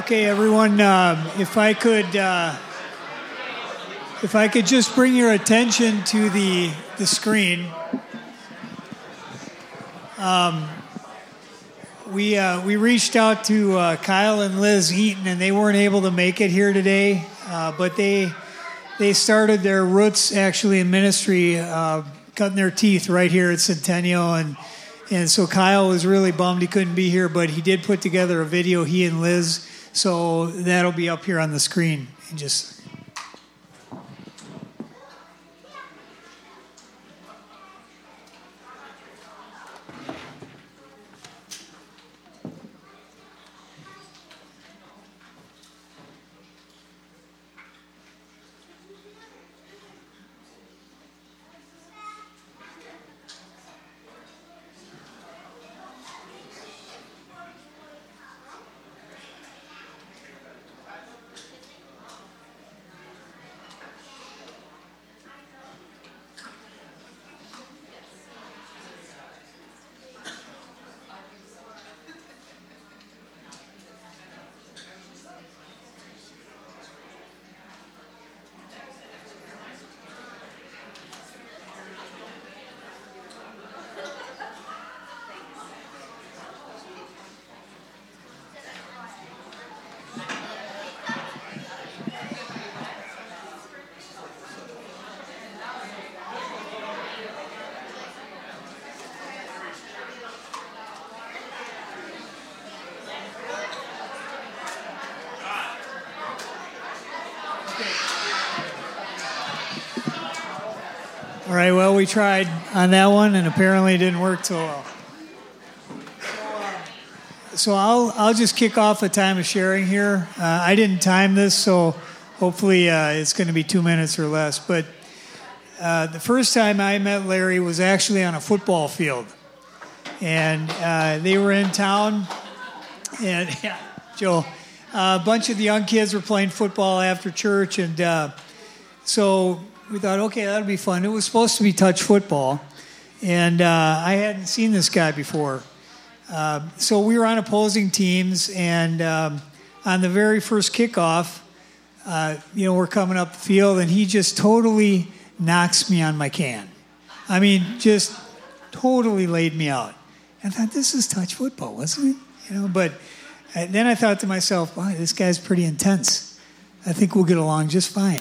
Okay, everyone, if I could just bring your attention to the screen. We reached out to Kyle and Liz Eaton, and they weren't able to make it here today, but they started their roots actually in ministry, cutting their teeth right here at Centennial, and so Kyle was really bummed he couldn't be here, but he did put together a video, he and Liz, so that'll be up here on the screen. And just all right, well, we tried on that one, and apparently it didn't work so well. So I'll just kick off a time of sharing here. I didn't time this, so hopefully it's going to be 2 minutes or less. But the first time I met Larry was actually on a football field. And they were in town, and yeah, Joe, a bunch of the young kids were playing football after church, and so we thought, okay, that'll be fun. It was supposed to be touch football, and I hadn't seen this guy before. So we were on opposing teams, and on the very first kickoff, we're coming up the field, and he just totally knocks me on my can. I mean, just totally laid me out. I thought, this is touch football, wasn't it? But then I thought to myself, wow, this guy's pretty intense. I think we'll get along just fine.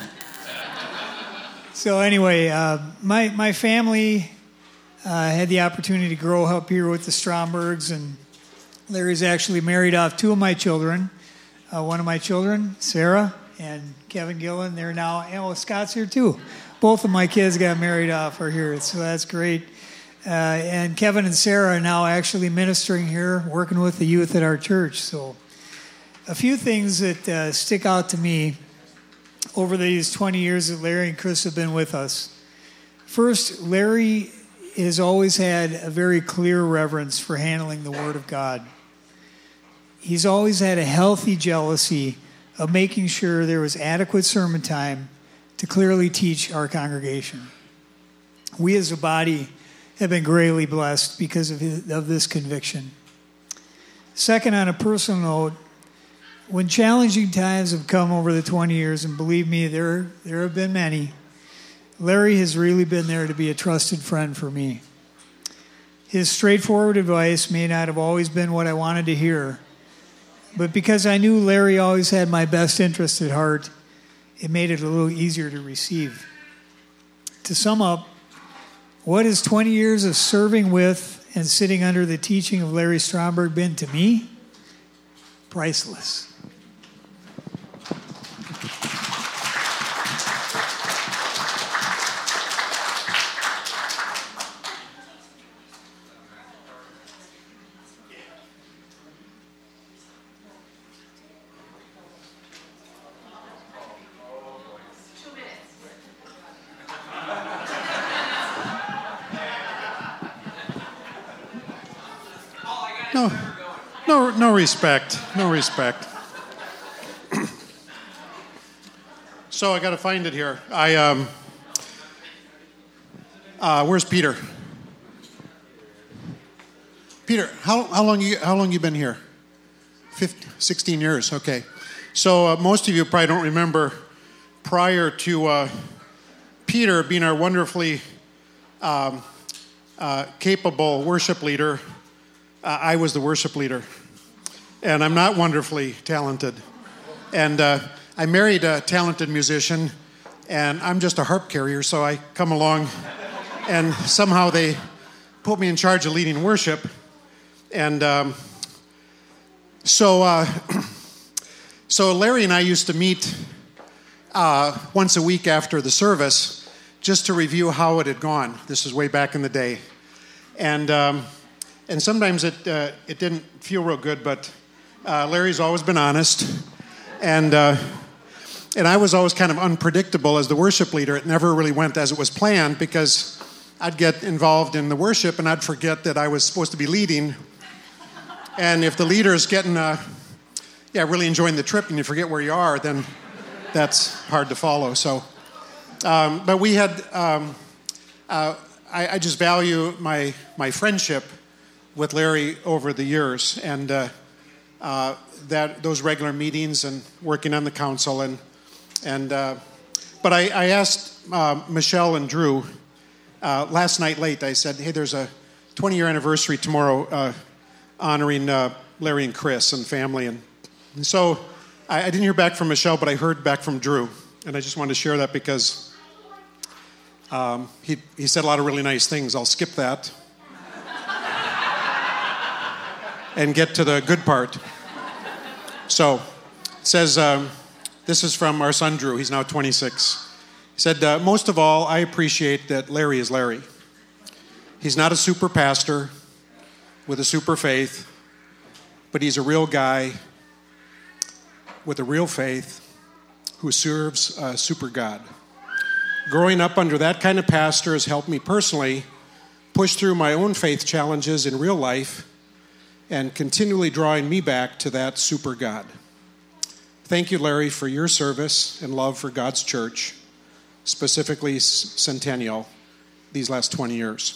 So anyway, my family had the opportunity to grow up here with the Strombergs, and Larry's actually married off two of my children. One of my children, Sarah, and Kevin Gillen, they're now, Scott's here too. Both of my kids got married off are here, so that's great. And Kevin and Sarah are now actually ministering here, working with the youth at our church. So a few things that stick out to me over these 20 years that Larry and Chris have been with us. First, Larry has always had a very clear reverence for handling the Word of God. He's always had a healthy jealousy of making sure there was adequate sermon time to clearly teach our congregation. We as a body have been greatly blessed because of this conviction. Second, on a personal note, when challenging times have come over the 20 years, and believe me, there have been many, Larry has really been there to be a trusted friend for me. His straightforward advice may not have always been what I wanted to hear, but because I knew Larry always had my best interest at heart, it made it a little easier to receive. To sum up, what has 20 years of serving with and sitting under the teaching of Larry Stromberg been to me? Priceless. No respect. No respect. So I got to find it here. Where's Peter? Peter, how long you been here? 16 years, okay. So most of you probably don't remember, prior to Peter being our wonderfully capable worship leader, I was the worship leader. And I'm not wonderfully talented. And I married a talented musician, and I'm just a harp carrier, so I come along, and somehow they put me in charge of leading worship. And so Larry and I used to meet once a week after the service just to review how it had gone. This is way back in the day. And sometimes it didn't feel real good, but Larry's always been honest. And I was always kind of unpredictable as the worship leader. It never really went as it was planned because I'd get involved in the worship and I'd forget that I was supposed to be leading. And if the leader's getting, really enjoying the trip and you forget where you are, then that's hard to follow. So, but we had, I just value my friendship with Larry over the years, and those regular meetings and working on the council, but I asked Michelle and Drew last night late. I said, hey, there's a 20-year anniversary tomorrow honoring Larry and Chris and family, and so I didn't hear back from Michelle, but I heard back from Drew, and I just wanted to share that because he said a lot of really nice things. I'll skip that and get to the good part. So it says, this is from our son Drew. He's now 26. He said, most of all, I appreciate that Larry is Larry. He's not a super pastor with a super faith, but he's a real guy with a real faith who serves a super God. Growing up under that kind of pastor has helped me personally push through my own faith challenges in real life and continually drawing me back to that super God. Thank you, Larry, for your service and love for God's church, specifically Centennial, these last 20 years.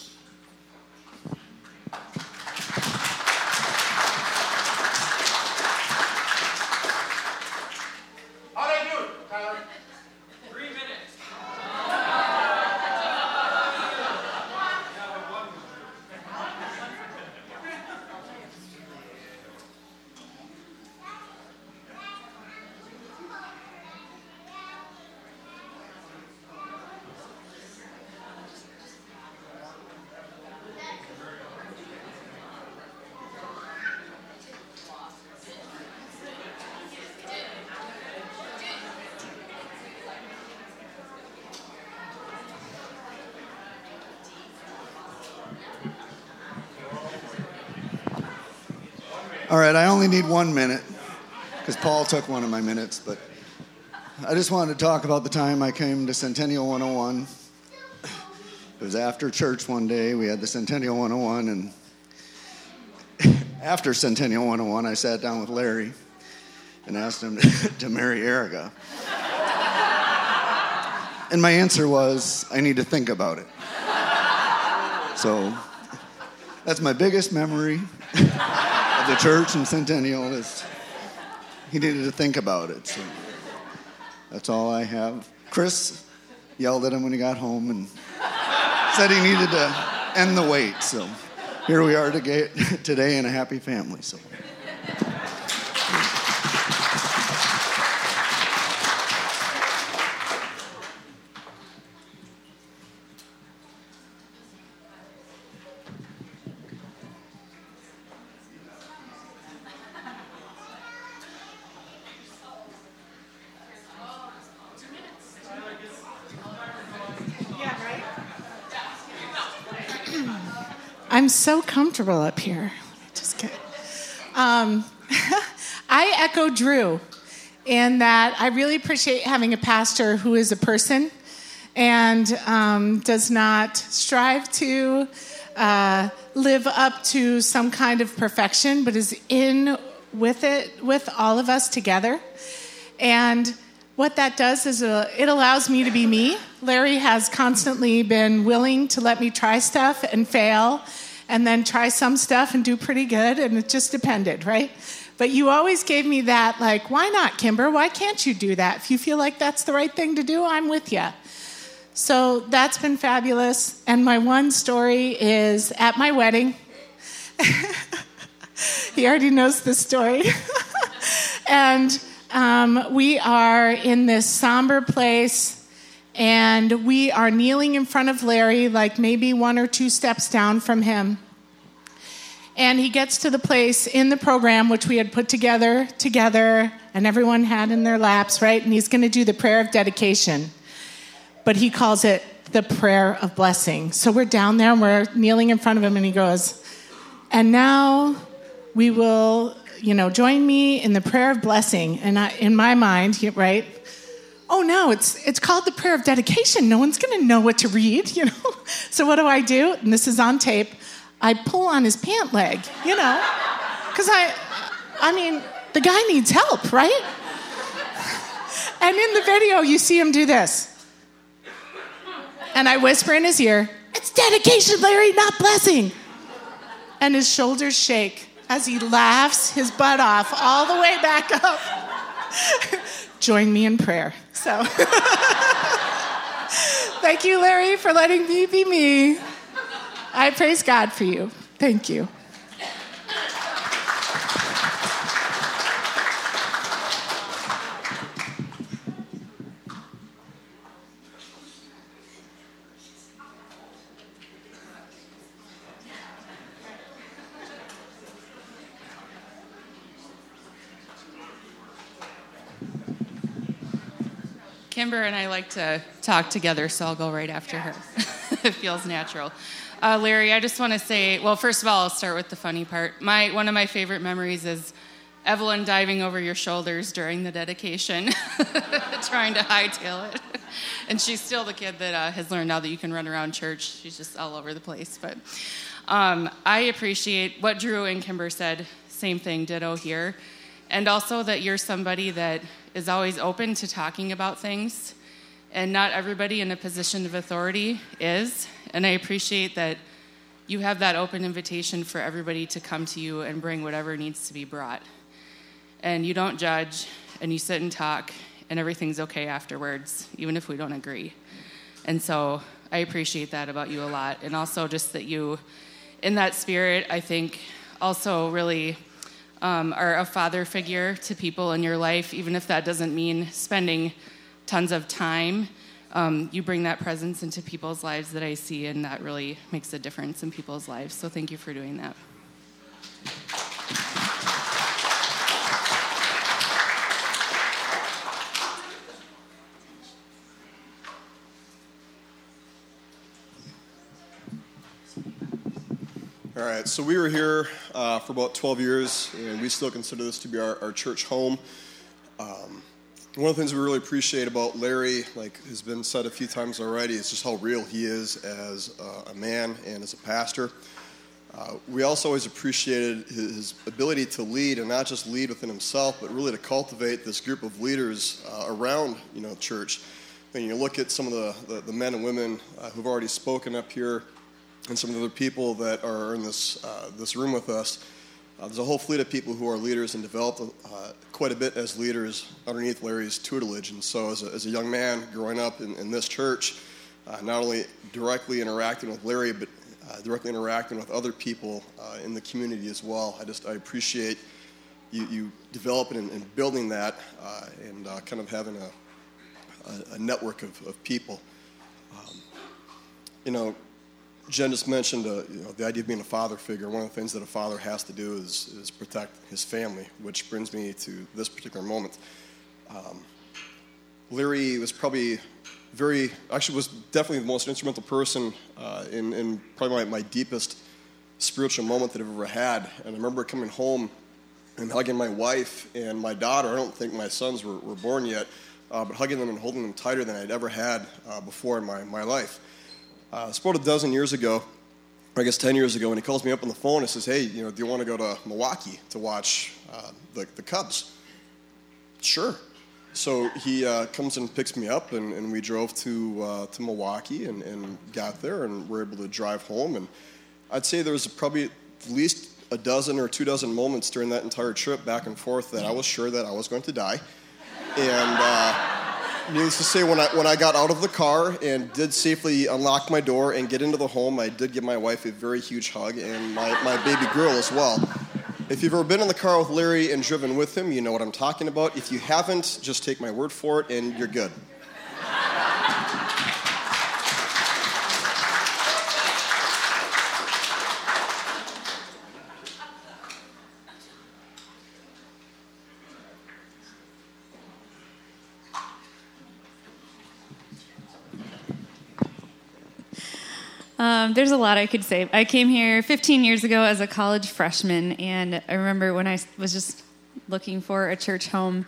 All right, I only need 1 minute because Paul took one of my minutes, but I just wanted to talk about the time I came to Centennial 101. It was after church one day. We had the Centennial 101, and after Centennial 101, I sat down with Larry and asked him to marry Erica. And my answer was, I need to think about it. So that's my biggest memory of the church in Centennial, is he needed to think about it. So that's all I have. Chris yelled at him when he got home and said he needed to end the wait. So here we are today in a happy family. So. I'm so comfortable up here. Just kidding. I echo Drew in that I really appreciate having a pastor who is a person and does not strive to live up to some kind of perfection, but is in with it, with all of us together. And what that does is it allows me to be me. Larry has constantly been willing to let me try stuff and fail, and then try some stuff and do pretty good, and it just depended, right? But you always gave me that, like, why not, Kimber? Why can't you do that? If you feel like that's the right thing to do, I'm with you. So that's been fabulous. And my one story is at my wedding. He already knows this story. And we are in this somber place, and we are kneeling in front of Larry, like maybe 1 or 2 steps down from him. And he gets to the place in the program, which we had put together, and everyone had in their laps, right? And he's going to do the prayer of dedication. But he calls it the prayer of blessing. So we're down there, and we're kneeling in front of him, and he goes, and now we will, join me in the prayer of blessing. And in my mind, right? Oh, no, it's called the prayer of dedication. No one's going to know what to read, So what do? And this is on tape. I pull on his pant leg, because I mean, the guy needs help, right? And in the video, you see him do this. And I whisper in his ear, it's dedication, Larry, not blessing. And his shoulders shake as he laughs his butt off all the way back up. Join me in prayer. So, thank you, Larry, for letting me be me. I praise God for you. Thank you. Kimber and I like to talk together, so I'll go right after her. It feels natural. Larry, I just want to say, well, first of all, I'll start with the funny part. One of my favorite memories is Evelyn diving over your shoulders during the dedication, trying to hightail it. And she's still the kid that has learned now that you can run around church. She's just all over the place. But I appreciate what Drew and Kimber said. Same thing, ditto here. And also that you're somebody that is always open to talking about things. And not everybody in a position of authority is. And I appreciate that you have that open invitation for everybody to come to you and bring whatever needs to be brought. And you don't judge, and you sit and talk, and everything's okay afterwards, even if we don't agree. And so I appreciate that about you a lot. And also just that you, in that spirit, I think also really are a father figure to people in your life, even if that doesn't mean spending tons of time. You bring that presence into people's lives that I see, and that really makes a difference in people's lives. So thank you for doing that. All right, so we were here for about 12 years, and we still consider this to be our church home. One of the things we really appreciate about Larry, like has been said a few times already, is just how real he is as a man and as a pastor. We also always appreciated his ability to lead, and not just lead within himself, but really to cultivate this group of leaders around, church. When you look at some of the men and women who've already spoken up here, and some of the other people that are in this room with us, there's a whole fleet of people who are leaders and developed quite a bit as leaders underneath Larry's tutelage. And so as a young man growing up in this church, not only directly interacting with Larry, but directly interacting with other people in the community as well. I appreciate you developing and building that and kind of having a network of people. Jen just mentioned the idea of being a father figure. One of the things that a father has to do is protect his family, which brings me to this particular moment. Larry was probably was definitely the most instrumental person in probably my deepest spiritual moment that I've ever had. And I remember coming home and hugging my wife and my daughter. I don't think my sons were born yet, but hugging them and holding them tighter than I'd ever had before in my life. It's about a dozen years ago, or I guess 10 years ago, and he calls me up on the phone and says, hey, do you want to go to Milwaukee to watch the Cubs? Sure. So he comes and picks me up, and we drove to Milwaukee and got there, and were able to drive home. And I'd say there was probably at least a dozen or 2 dozen moments during that entire trip back and forth that I was sure that I was going to die. And needless to say, when I got out of the car and did safely unlock my door and get into the home, I did give my wife a very huge hug, and my baby girl as well. If you've ever been in the car with Larry and driven with him, you know what I'm talking about. If you haven't, just take my word for it, and you're good. There's a lot I could say. I came here 15 years ago as a college freshman, and I remember when I was just looking for a church home,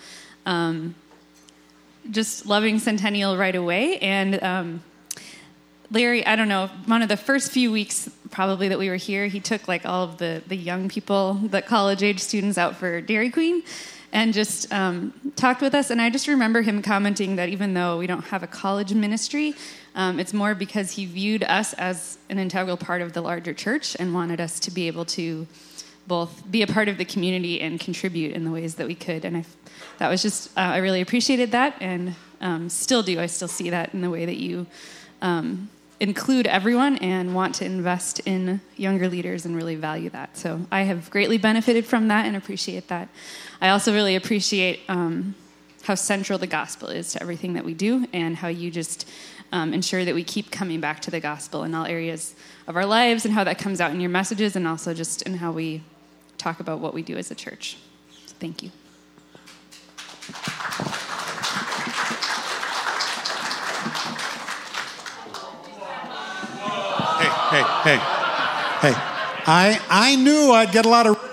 just loving Centennial right away. And Larry, I don't know, one of the first few weeks probably that we were here, he took like all of the young people, the college-age students out for Dairy Queen and just talked with us. And I just remember him commenting that even though we don't have a college ministry, it's more because he viewed us as an integral part of the larger church and wanted us to be able to both be a part of the community and contribute in the ways that we could. And that was just, I really appreciated that, and still do. I still see that in the way that you include everyone and want to invest in younger leaders and really value that. So I have greatly benefited from that and appreciate that. I also really appreciate how central the gospel is to everything that we do, and how you just ensure that we keep coming back to the gospel in all areas of our lives, and how that comes out in your messages, and also just in how we talk about what we do as a church. So thank you. Hey. I knew I'd get a lot of ridicule.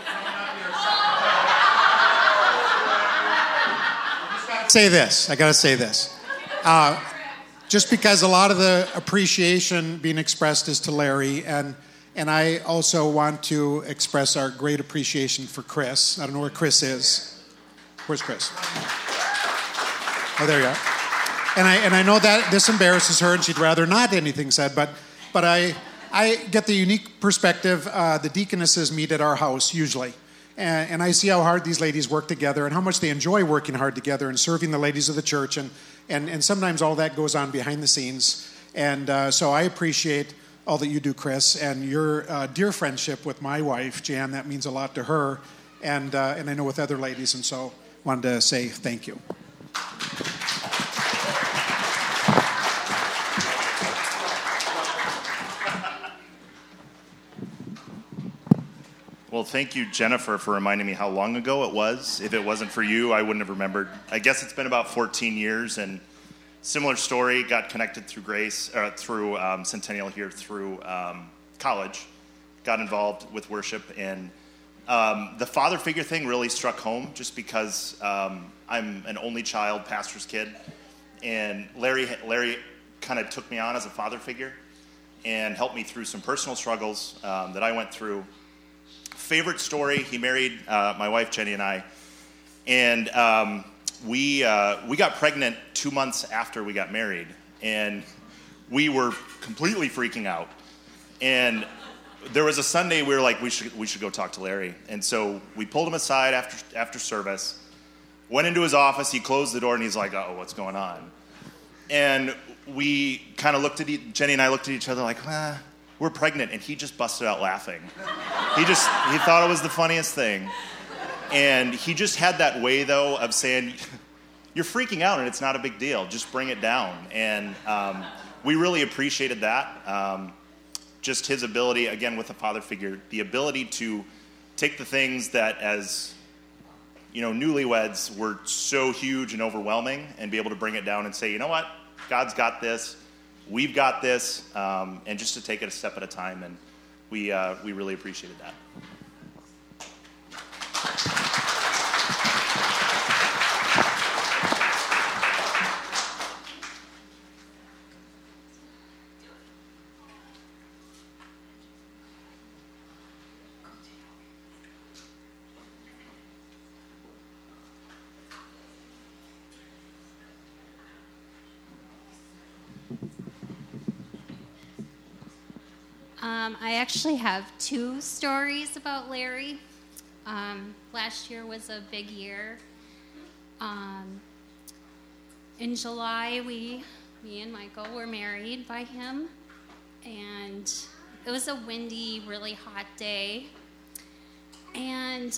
I gotta say this. Just because a lot of the appreciation being expressed is to Larry, and I also want to express our great appreciation for Chris. I don't know where Chris is. Where's Chris? Oh, there you are. And I know that this embarrasses her, and she'd rather not anything said, but I get the unique perspective. The deaconesses meet at our house usually, and I see how hard these ladies work together and how much they enjoy working hard together and serving the ladies of the church, and sometimes all that goes on behind the scenes. And so I appreciate all that you do, Chris, and your dear friendship with my wife, Jan. That means a lot to her, and I know with other ladies, and so wanted to say thank you. Well, thank you, Jennifer, for reminding me how long ago it was. If it wasn't for you, I wouldn't have remembered. I guess it's been about 14 years, and similar story, got connected through Grace, through Centennial here, through college, got involved with worship, and the father figure thing really struck home just because I'm an only child, pastor's kid, and Larry kind of took me on as a father figure and helped me through some personal struggles that I went through. Favorite story, he married my wife Jenny and I, and we got pregnant 2 months after we got married, and we were completely freaking out. And there was a Sunday we were like, we should go talk to Larry, and so we pulled him aside after service, went into his office, he closed the door, and he's like, "Oh, what's going on?" And we kind of looked at Jenny and I looked at each other like, we're pregnant, and he just busted out laughing. He thought it was the funniest thing. And he just had that way, though, of saying, you're freaking out, and it's not a big deal. Just bring it down. And we really appreciated that. Just his ability, again, with a father figure, the ability to take the things that as, newlyweds were so huge and overwhelming and be able to bring it down and say, you know what? God's got this. We've got this, and just to take it a step at a time, and we really appreciated that. I actually have two stories about Larry. Last year was a big year. In July, me and Michael were married by him, and it was a windy, really hot day. And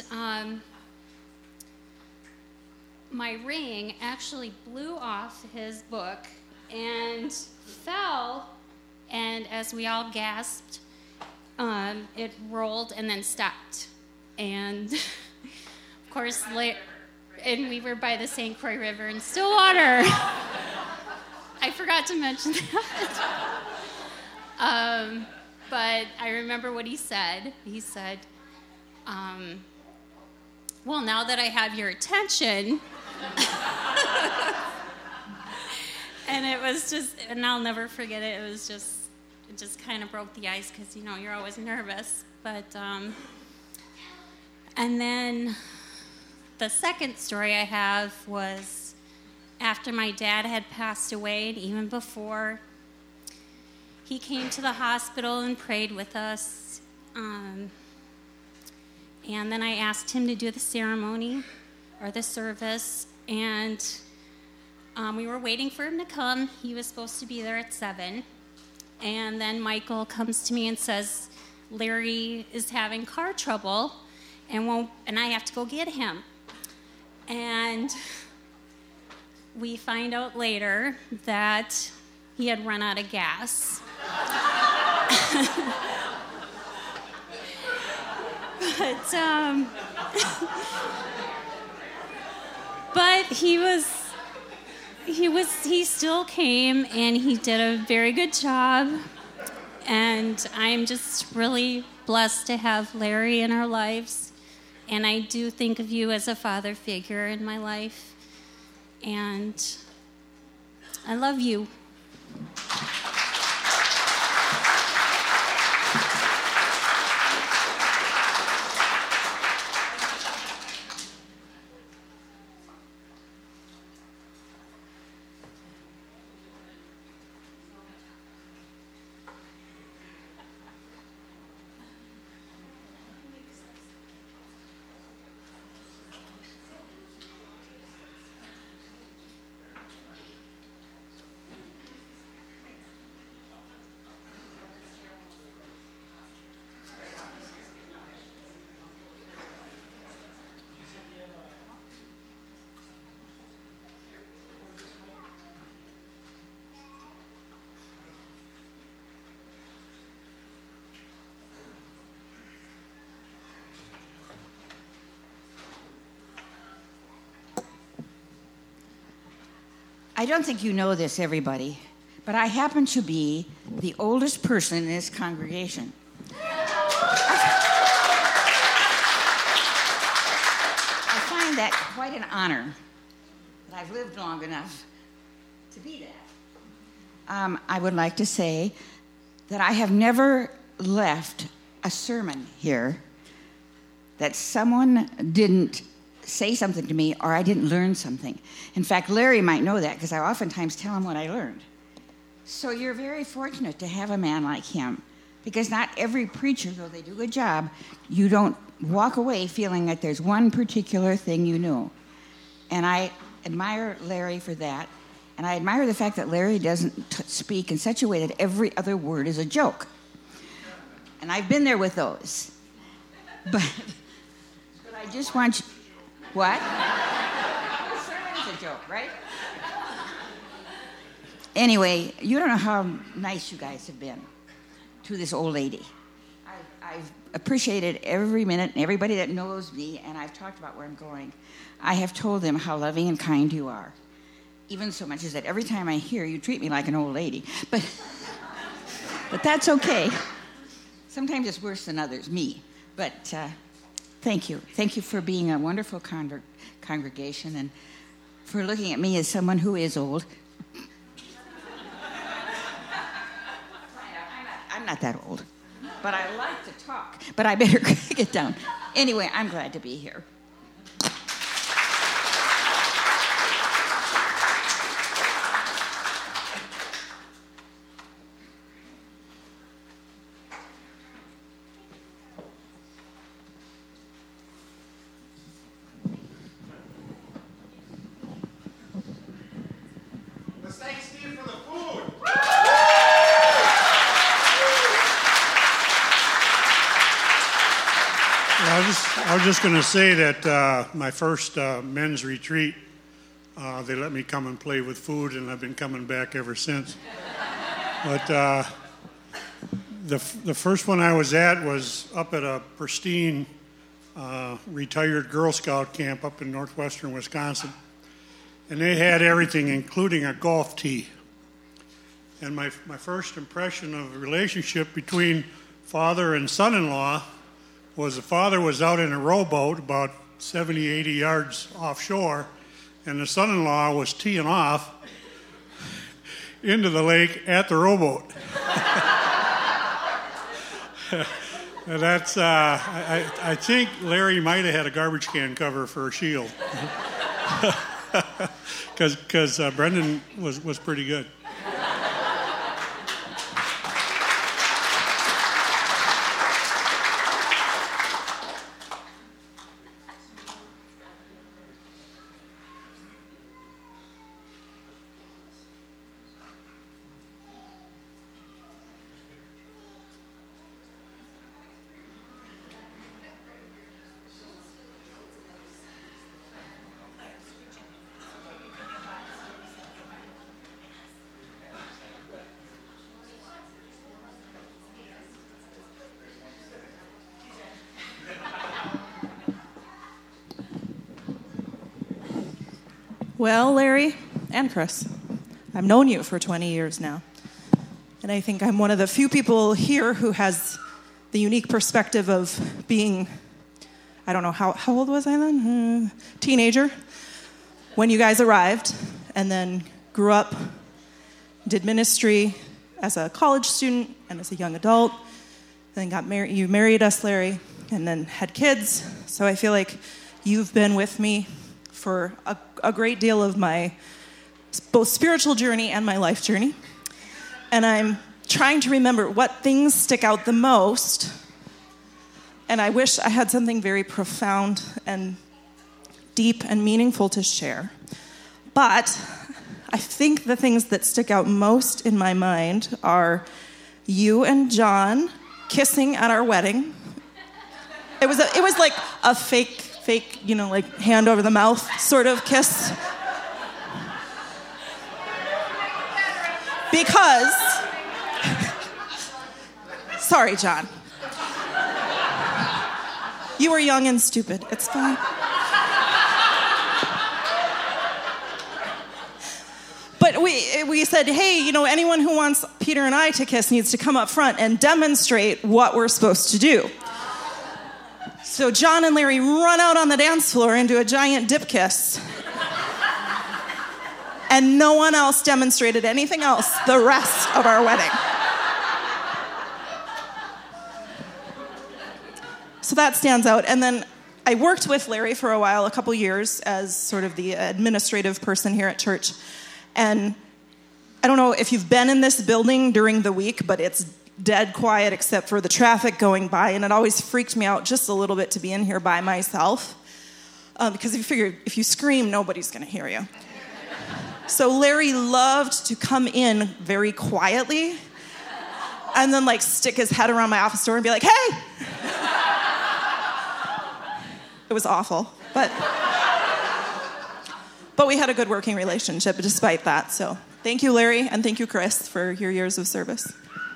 my ring actually blew off his book and fell, and as we all gasped, it rolled and then stopped. And of course, and we were by the St. Croix River in Stillwater. I forgot to mention that. But I remember what he said. He said, well, now that I have your attention. And it was just, and I'll never forget it. It just kind of broke the ice because, you're always nervous. But, and then the second story I have was after my dad had passed away, and even before, he came to the hospital and prayed with us. And then I asked him to do the ceremony or the service, and we were waiting for him to come. He was supposed to be there at 7. And then Michael comes to me and says, Larry is having car trouble and I have to go get him. And we find out later that he had run out of gas. But he still came, and he did a very good job. And I'm just really blessed to have Larry in our lives. And I do think of you as a father figure in my life. And I love you. I don't think you know this, everybody, but I happen to be the oldest person in this congregation. I find that quite an honor that I've lived long enough to be that. I would like to say that I have never left a sermon here that someone didn't say something to me or I didn't learn something. In fact, Larry might know that because I oftentimes tell him what I learned. So you're very fortunate to have a man like him, because not every preacher, though they do a good job, you don't walk away feeling that there's one particular thing you know. And I admire Larry for that, and I admire the fact that Larry doesn't speak in such a way that every other word is a joke. And I've been there with those. But I just want you... What? The sermon is a joke, right? Anyway, you don't know how nice you guys have been to this old lady. I've appreciated every minute, and everybody that knows me, and I've talked about where I'm going. I have told them how loving and kind you are. Even so much as that every time I hear you treat me like an old lady. But that's okay. Sometimes it's worse than others, me. But thank you. Thank you for being a wonderful congregation and for looking at me as someone who is old. I'm not that old, but I like to talk. But I better get down. Anyway, I'm glad to be here. Thanks, Steve, for the food. I was just going to say that my first men's retreat, they let me come and play with food, and I've been coming back ever since. But the first one I was at was up at a pristine retired Girl Scout camp up in northwestern Wisconsin. And they had everything, including a golf tee. And my first impression of the relationship between father and son-in-law was the father was out in a rowboat about 70, 80 yards offshore, and the son-in-law was teeing off into the lake at the rowboat. And that's, I think Larry might have had a garbage can cover for a shield. Because Brendan was pretty good. Well, Larry and Chris, I've known you for 20 years now. And I think I'm one of the few people here who has the unique perspective of being, I don't know, how old was I then? Teenager. When you guys arrived, and then grew up, did ministry as a college student and as a young adult, then got married. You married us, Larry, and then had kids. So I feel like you've been with me for a great deal of my both spiritual journey and my life journey. And I'm trying to remember what things stick out the most. And I wish I had something very profound and deep and meaningful to share. But I think the things that stick out most in my mind are you and John kissing at our wedding. It was like a fake, like hand over the mouth sort of kiss. Because, sorry, John. You were young and stupid. It's fine. But we said, hey, anyone who wants Peter and I to kiss needs to come up front and demonstrate what we're supposed to do. So John and Larry run out on the dance floor and do a giant dip kiss. And no one else demonstrated anything else the rest of our wedding. So that stands out. And then I worked with Larry for a while, a couple years, as sort of the administrative person here at church. And I don't know if you've been in this building during the week, but it's dead quiet except for the traffic going by, and it always freaked me out just a little bit to be in here by myself, because if you figure if you scream, nobody's going to hear you. So Larry loved to come in very quietly and then stick his head around my office door and be like, hey! It was awful, but we had a good working relationship despite that. So thank you, Larry, and thank you, Chris, for your years of service.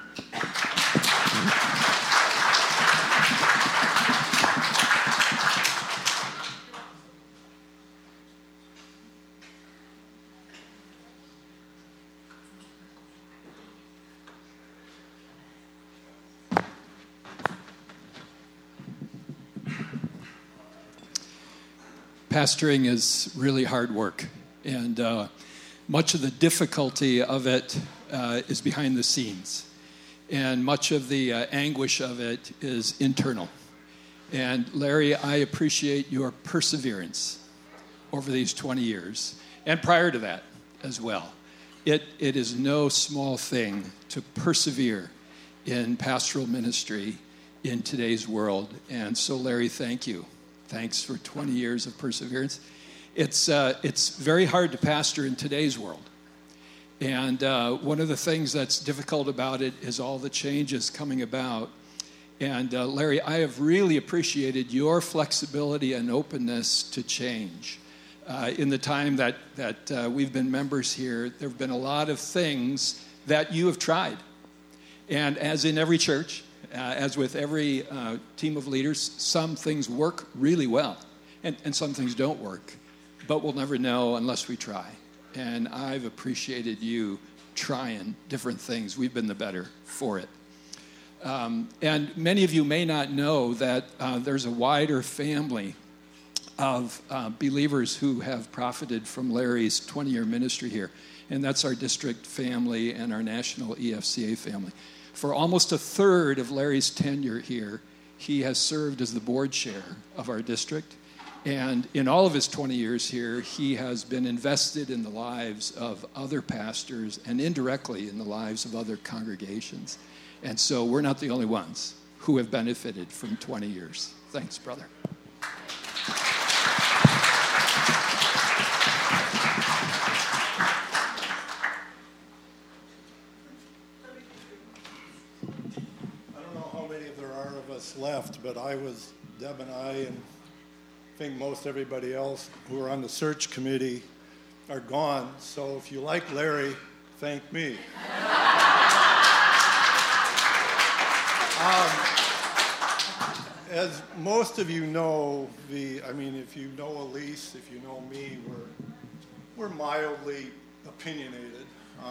Pastoring is really hard work, and much of the difficulty of it is behind the scenes, and much of the anguish of it is internal. And Larry, I appreciate your perseverance over these 20 years, and prior to that as well. It is no small thing to persevere in pastoral ministry in today's world, and so Larry, thank you. Thanks for 20 years of perseverance. It's very hard to pastor in today's world. And one of the things that's difficult about it is all the changes coming about. And Larry, I have really appreciated your flexibility and openness to change. In the time that we've been members here, there have been a lot of things that you have tried. And as in every church, as with every team of leaders, some things work really well, and some things don't work. But we'll never know unless we try. And I've appreciated you trying different things. We've been the better for it. And many of you may not know that there's a wider family of believers who have profited from Larry's 20-year ministry here. And that's our district family and our national EFCA family. For almost a third of Larry's tenure here, he has served as the board chair of our district. And in all of his 20 years here, he has been invested in the lives of other pastors and indirectly in the lives of other congregations. And so we're not the only ones who have benefited from 20 years. Thanks, brother. Left, but Deb and I, and I think most everybody else who are on the search committee are gone. So if you like Larry, thank me. As most of you know, if you know Elise, if you know me, we're mildly opinionated.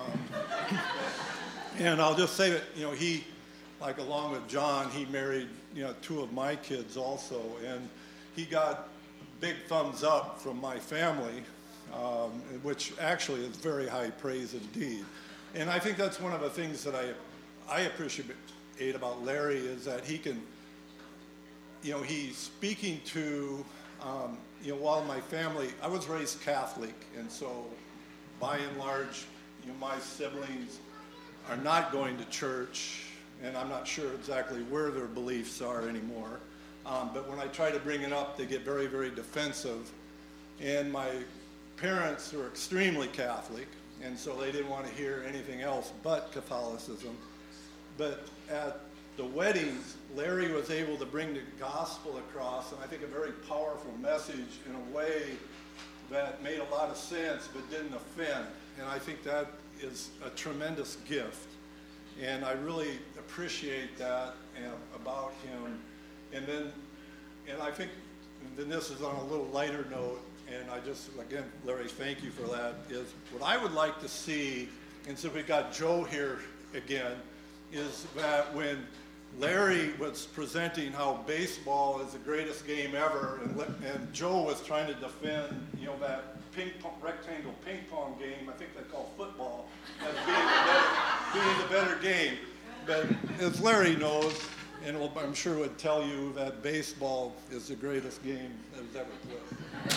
And I'll just say that, he, like along with John, he married, two of my kids also, and he got big thumbs up from my family, which actually is very high praise indeed. And I think that's one of the things that I appreciate about Larry is that he can, he's speaking to, while my family, I was raised Catholic, and so by and large, my siblings are not going to church, and I'm not sure exactly where their beliefs are anymore. But when I try to bring it up, they get very, very defensive. And my parents were extremely Catholic, and so they didn't want to hear anything else but Catholicism. But at the weddings, Larry was able to bring the gospel across, and I think a very powerful message in a way that made a lot of sense but didn't offend. And I think that is a tremendous gift. And I really appreciate that about him. And I think, then this is on a little lighter note, and I just, again, Larry, thank you for that, is what I would like to see, and so we got Joe here again, is that when Larry was presenting how baseball is the greatest game ever, and Joe was trying to defend, that rectangle ping pong game, I think they call football, as being the better game. But as Larry knows, and I'm sure would tell you that baseball is the greatest game that has ever played.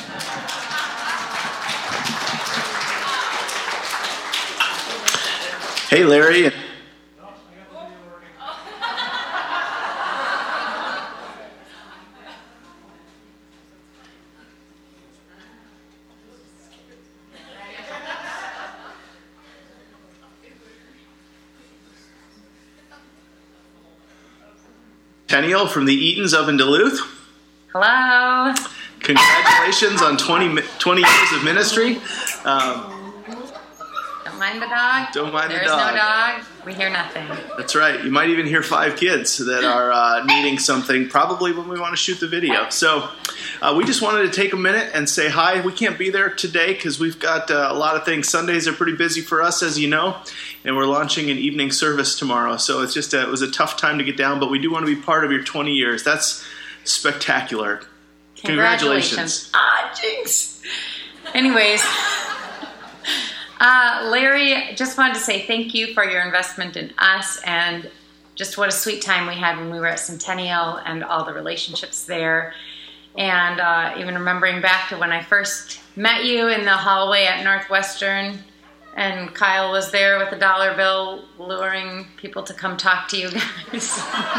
Hey, Larry. Tenniel from the Eatons up in Duluth. Hello. Congratulations on 20 years of ministry. Don't mind the dog. Don't mind the dog. There's no dog. We hear nothing. That's right. You might even hear 5 kids that are needing something, probably when we want to shoot the video. So we just wanted to take a minute and say hi. We can't be there today because we've got a lot of things. Sundays are pretty busy for us, as you know, and we're launching an evening service tomorrow. So it's just it was a tough time to get down, but we do want to be part of your 20 years. That's spectacular. Congratulations. Jinx. Anyways, Larry, just wanted to say thank you for your investment in us, and just what a sweet time we had when we were at Centennial and all the relationships there. And even remembering back to when I first met you in the hallway at Northwestern, and Kyle was there with a dollar bill luring people to come talk to you guys.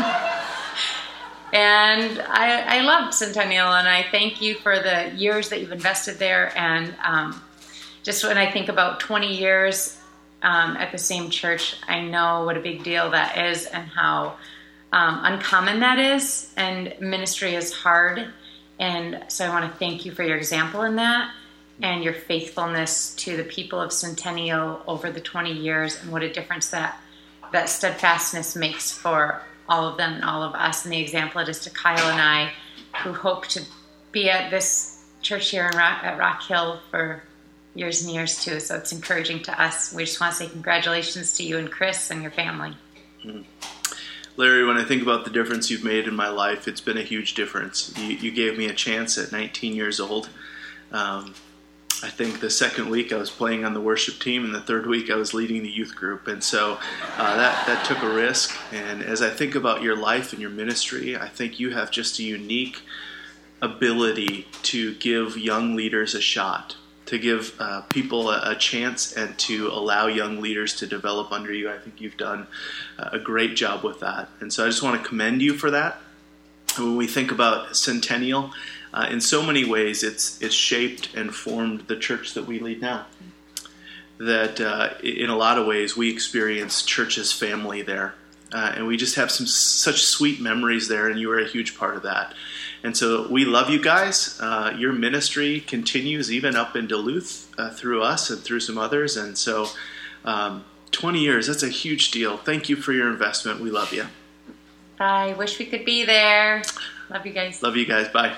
And I loved Centennial, and I thank you for the years that you've invested there. And just when I think about 20 years, at the same church, I know what a big deal that is and how uncommon that is. And ministry is hard. And so I want to thank you for your example in that and your faithfulness to the people of Centennial over the 20 years and what a difference that steadfastness makes for all of them and all of us. And the example it is to Kyle and I, who hope to be at this church here at Rock Hill for years and years too. So it's encouraging to us. We just want to say congratulations to you and Chris and your family. Larry, when I think about the difference you've made in my life, it's been a huge difference. You gave me a chance at 19 years old. I think the second week I was playing on the worship team, and the third week I was leading the youth group. And so that took a risk. And as I think about your life and your ministry, I think you have just a unique ability to give young leaders a shot, to give people a chance and to allow young leaders to develop under you. I think you've done a great job with that. And so I just want to commend you for that. When we think about Centennial, in so many ways, it's shaped and formed the church that we lead now. That in a lot of ways, we experience church as family there. And we just have such sweet memories there, and you are a huge part of that. And so we love you guys. Your ministry continues even up in Duluth through us and through some others. And so 20 years, that's a huge deal. Thank you for your investment. We love you. I wish we could be there. Love you guys. Love you guys. Bye.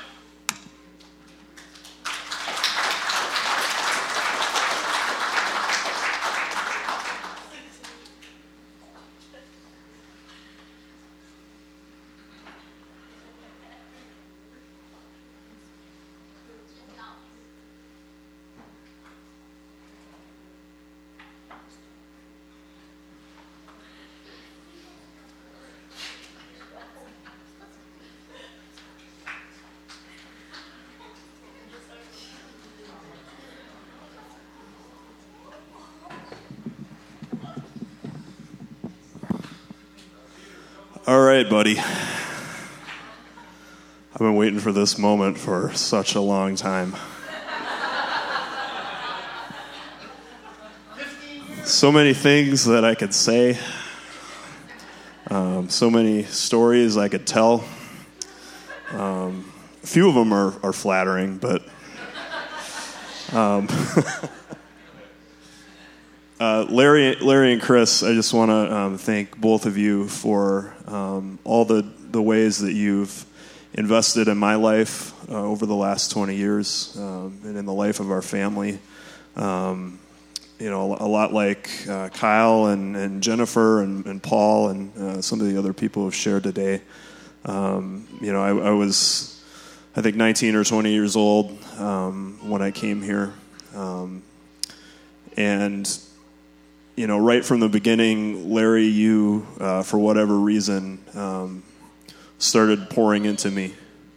All right, buddy. I've been waiting for this moment for such a long time. So many things that I could say. So many stories I could tell. A few of them are flattering, but Larry and Chris, I just want to thank both of you for all the ways that you've invested in my life over the last 20 years and in the life of our family. A lot like Kyle and Jennifer and Paul and some of the other people who have shared today. I was, I think, 19 or 20 years old when I came here. And right from the beginning, Larry, you, for whatever reason, started pouring into me.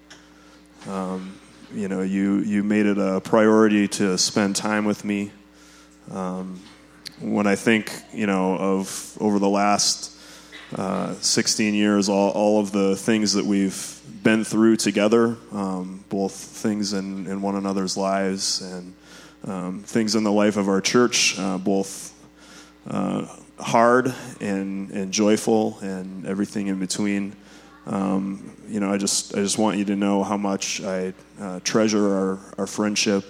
You made it a priority to spend time with me. When I think, of over the last 16 years, all of the things that we've been through together, both things in one another's lives and things in the life of our church, both hard and joyful and everything in between. I just want you to know how much I treasure our friendship.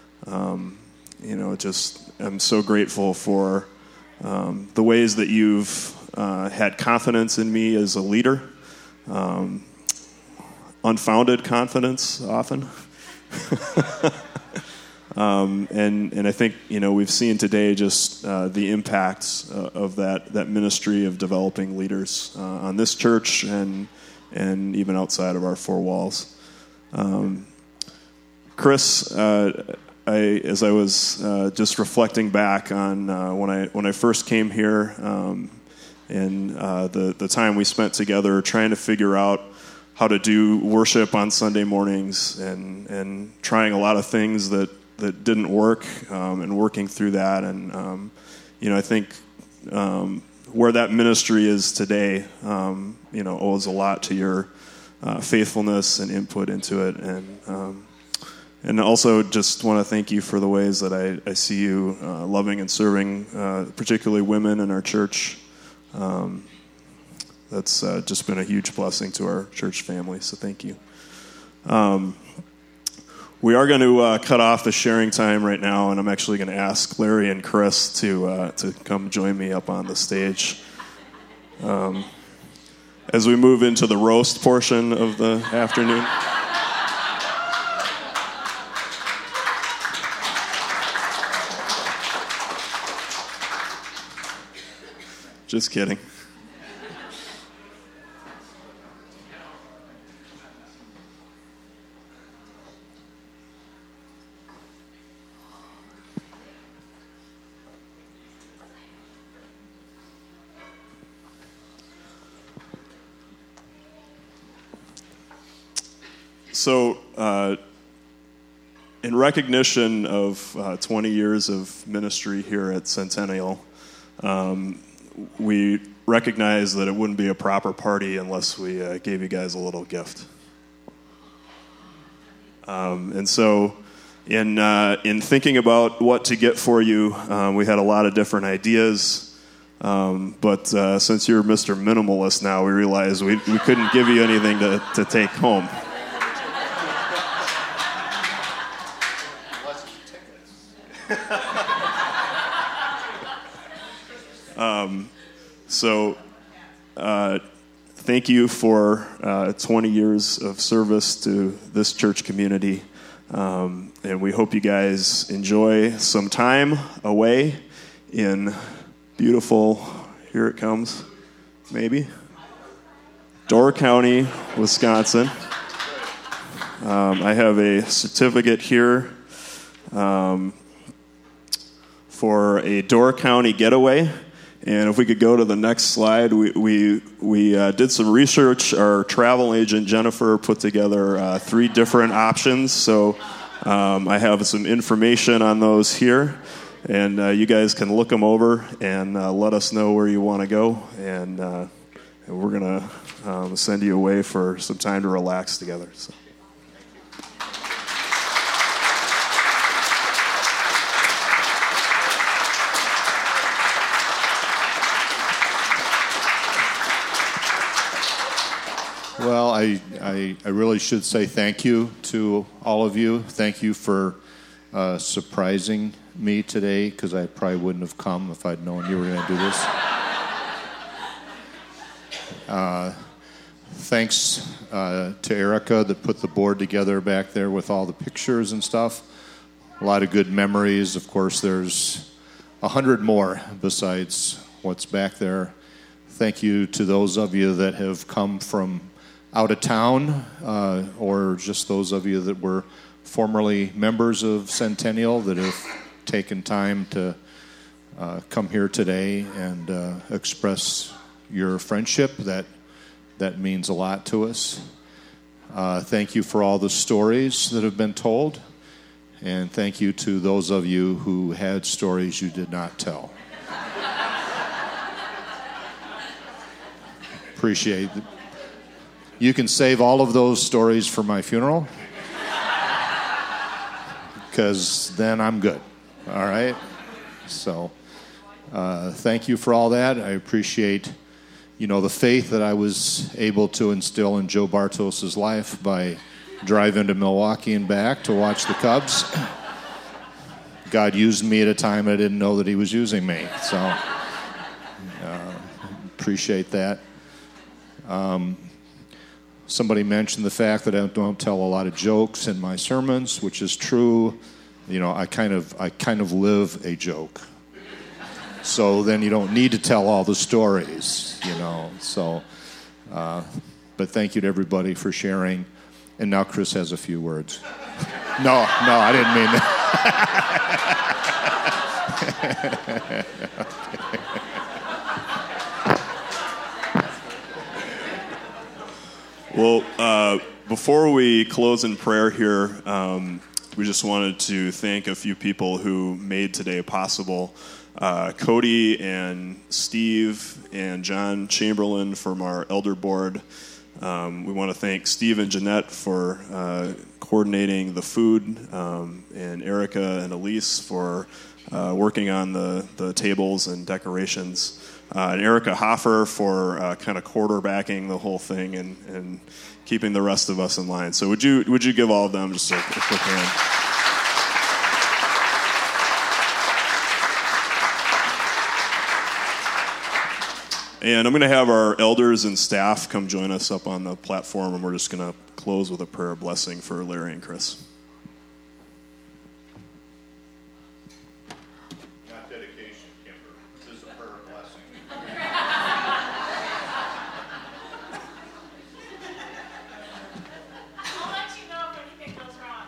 I'm so grateful for the ways that you've had confidence in me as a leader. Unfounded confidence often. And I think, we've seen today just the impacts of that ministry of developing leaders on this church and even outside of our four walls. Chris, as I was just reflecting back on when I first came here and the time we spent together trying to figure out how to do worship on Sunday mornings and trying a lot of things that didn't work and working through that. And, I think where that ministry is today, owes a lot to your faithfulness and input into it. And, And also just want to thank you for the ways that I see you loving and serving, particularly women in our church. That's just been a huge blessing to our church family, so thank you. We are going to cut off the sharing time right now, and I'm actually going to ask Larry and Chris to come join me up on the stage. As we move into the roast portion of the afternoon. Just kidding. So, in recognition of 20 years of ministry here at Centennial, we recognize that it wouldn't be a proper party unless we gave you guys a little gift. And so, in thinking about what to get for you, we had a lot of different ideas. But since you're Mr. Minimalist now, we realized we couldn't give you anything to take home. So, thank you for 20 years of service to this church community. And we hope you guys enjoy some time away in beautiful, here it comes, maybe, Door County, Wisconsin. I have a certificate here for a Door County getaway. And if we could go to the next slide, we did some research. Our travel agent, Jennifer, put together 3 different options. So I have some information on those here. And you guys can look them over and let us know where you want to go. And we're going to send you away for some time to relax together. So. Well, I really should say thank you to all of you. Thank you for surprising me today, because I probably wouldn't have come if I'd known you were going to do this. Thanks to Erica that put the board together back there with all the pictures and stuff. A lot of good memories. Of course, there's 100 more besides what's back there. Thank you to those of you that have come from out of town, or just those of you that were formerly members of Centennial that have taken time to come here today and express your friendship. That means a lot to us. Thank you for all the stories that have been told, and thank you to those of you who had stories you did not tell. Appreciate it. You can save all of those stories for my funeral, because then I'm good. All right? So thank you for all that. I appreciate, the faith that I was able to instill in Joe Bartos' life by driving to Milwaukee and back to watch the Cubs. God used me at a time I didn't know that he was using me. So appreciate that. Somebody mentioned the fact that I don't tell a lot of jokes in my sermons, which is true. I kind of live a joke. So then you don't need to tell all the stories, So, but thank you to everybody for sharing. And now Chris has a few words. No, I didn't mean that. Well, before we close in prayer here, we just wanted to thank a few people who made today possible. Cody and Steve and John Chamberlain from our elder board, We want to thank Steve and Jeanette for coordinating the food, and Erica and Elise for working on the tables and decorations, and Erica Hoffer for kind of quarterbacking the whole thing and keeping the rest of us in line. So would you give all of them just a quick hand? And I'm going to have our elders and staff come join us up on the platform, and we're just going to close with a prayer of blessing for Larry and Chris. Not dedication, Kimber. This is a prayer of blessing. I'll let you know if anything goes wrong.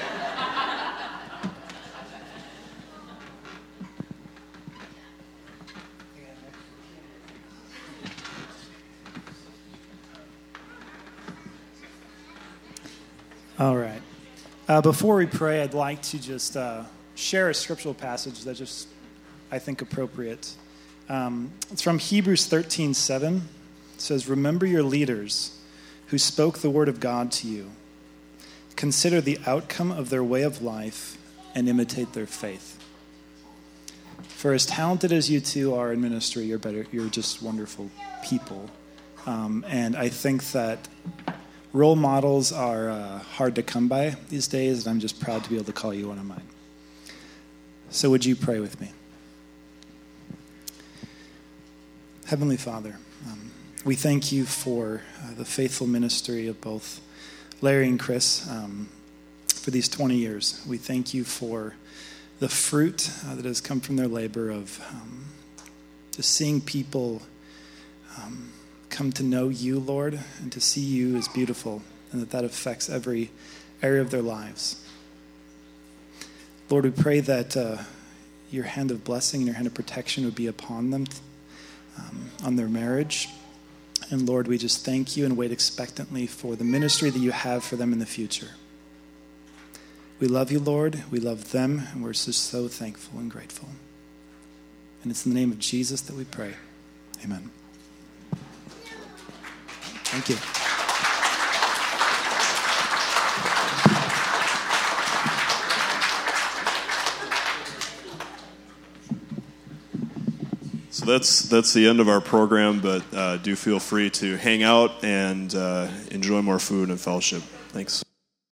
All right. Before we pray, I'd like to just share a scriptural passage that just I think appropriate. It's from Hebrews 13:7. It says, "Remember your leaders who spoke the word of God to you. Consider the outcome of their way of life and imitate their faith." For as talented as you two are in ministry, you're just wonderful people. And I think that role models are hard to come by these days, and I'm just proud to be able to call you one of mine. So would you pray with me? Heavenly Father, we thank you for the faithful ministry of both Larry and Chris for these 20 years. We thank you for the fruit that has come from their labor of just seeing people come to know you, Lord, and to see you as beautiful, and that affects every area of their lives. Lord, we pray that your hand of blessing and your hand of protection would be upon them, on their marriage. And Lord, we just thank you and wait expectantly for the ministry that you have for them in the future. We love you, Lord. We love them, and we're just so thankful and grateful. And it's in the name of Jesus that we pray. Amen. Thank you. So that's the end of our program, but do feel free to hang out and enjoy more food and fellowship. Thanks.